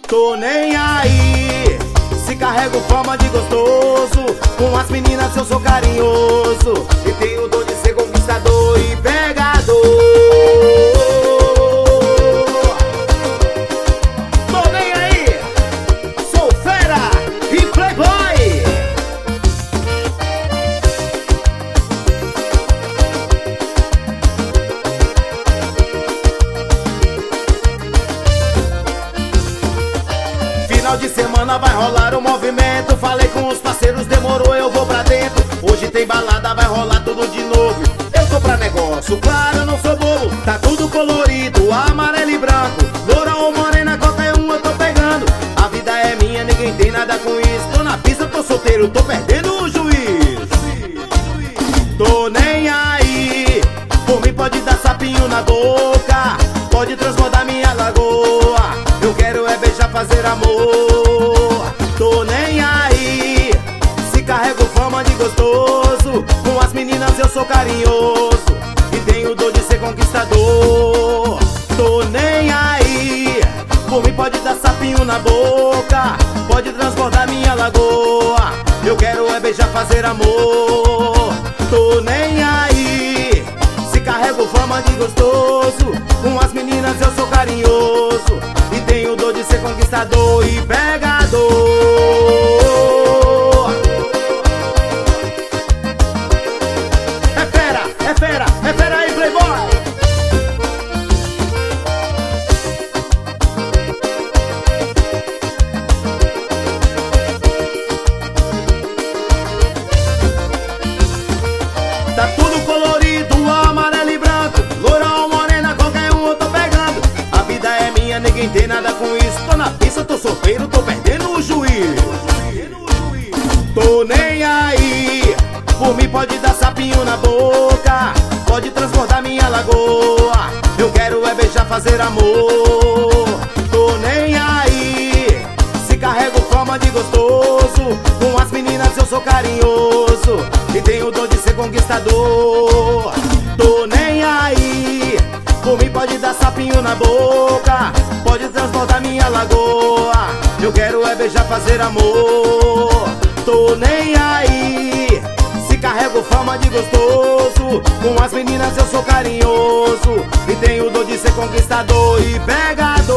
Tô nem aí, se carrego fama de gostoso. Com as meninas eu sou carinhoso e tenho dor de ser conquistador e pegador. Tô nem aí, sou fera e playboy. Final de semana vai rolar um movimento. Falei com os parceiros, demorou, eu vou pra dentro. Hoje tem balada, vai rolar tudo de novo. Eu tô pra negócio, claro, eu não sou bobo. Tá tudo colorido, amarelo e branco. Loura ou morena, qualquer um eu tô pegando. A vida é minha, ninguém tem nada com isso. Tô na pista, tô solteiro, tô perdendo o juiz. Tô nem aí, por mim pode dar sapinho na boca, pode transbordar minha lagoa. Eu quero é beijar, fazer amor. Tô nem aí, se carrego fama de gostoso. Com as meninas eu sou carinhoso e tenho dor de ser conquistador. Tô nem aí, por mim pode dar sapinho na boca, pode transbordar minha lagoa. Eu quero é beijar, fazer amor. Tô nem aí, se carrego fama de gostoso. Com as meninas eu sou carinhoso e tenho dor de ser conquistador e pegador. É fera aí, playboy. Tá tudo colorido, amarelo e branco. Loura ou morena, qualquer um eu tô pegando. A vida é minha, ninguém tem nada com isso. Tô na pista, tô solteiro, tô perdendo o juiz. Tô nem aí, por mim pode dar sapinho na boca, pode transbordar minha lagoa. Eu quero é beijar, fazer amor. Tô nem aí, se carrego fama de gostoso. Com as meninas eu sou carinhoso e tenho dor de ser conquistador. Tô nem aí, por mim pode dar sapinho na boca, pode transbordar minha lagoa. Eu quero é beijar, fazer amor. Tô nem aí, se carrego fama de gostoso. Com as meninas eu sou carinhoso e tenho dor de ser conquistador e pegador.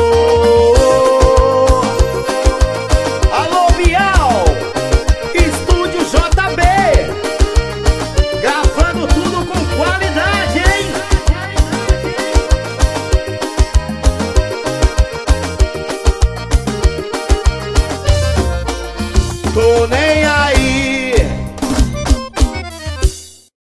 Alô, Bial, Estúdio JB, gravando tudo com qualidade, hein? Tô nem aí,